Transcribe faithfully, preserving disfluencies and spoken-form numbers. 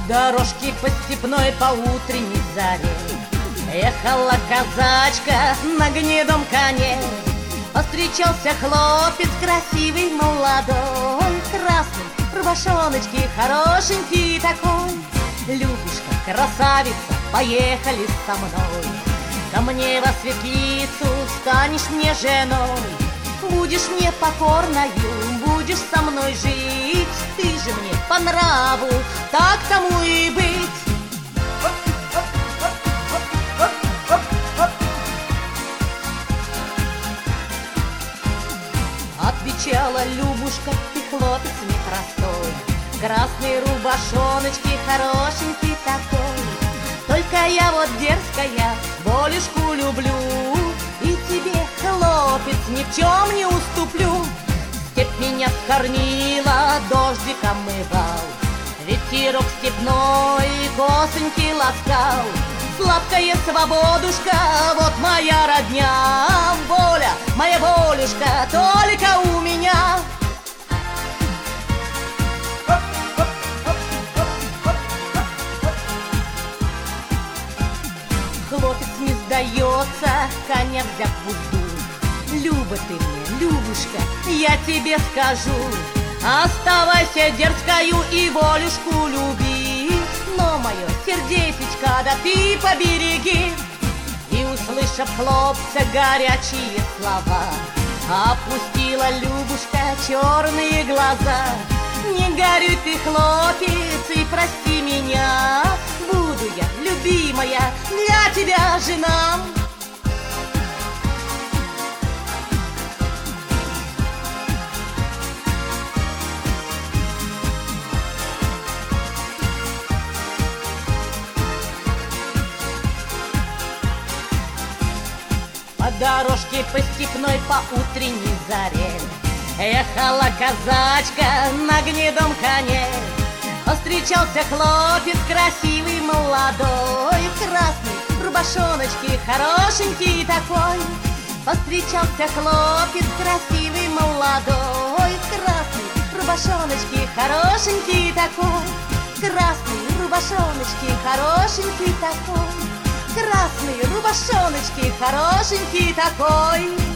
Дорожки по степной по утренней заре ехала казачка на гнедом коне. Повстречался хлопец красивый, молодой, красный, рубашоночки, хорошенький такой. Любушка, красавица, поехали со мной. Ко мне во светлицу станешь мне женой. Будешь мне покорною, будешь со мной жить. Ты же мне по нраву, так тому и быть. Отвечала Любушка: ты хлопец непростой, красные рубашоночки, хорошенький такой. Только я вот дерзкая, Волюшку люблю, и тебе, хлопец, ни в чем не уступлю. Степь меня скормила, дождик омывал, ветерок степной косоньки ласкал. Сладкая свободушка, вот моя родня, воля, моя Волюшка, только у меня. Хлопец не сдается, коня взяв в узду. Люба ты мне, Любушка, я тебе скажу, оставайся дерзкою и Волюшку люби. Но мое сердечечко, да ты побереги. И, услышав хлопца горячие слова, опустила Любушка черные глаза. Не горюй ты, хлопец, и прости меня, буду я, любимая, для тебя жена. По дорожке по степной по утренней заре ехала казачка на гнедом коне. Встречался хлопец красивый, молодой, красный, рубашоночки, хорошенький такой. Повстречался хлопец красивый, молодой, красный, рубашоночки, хорошенький такой. Красный, рубашоночки, хорошенький такой. Красные рубашоночки, хорошенький такой.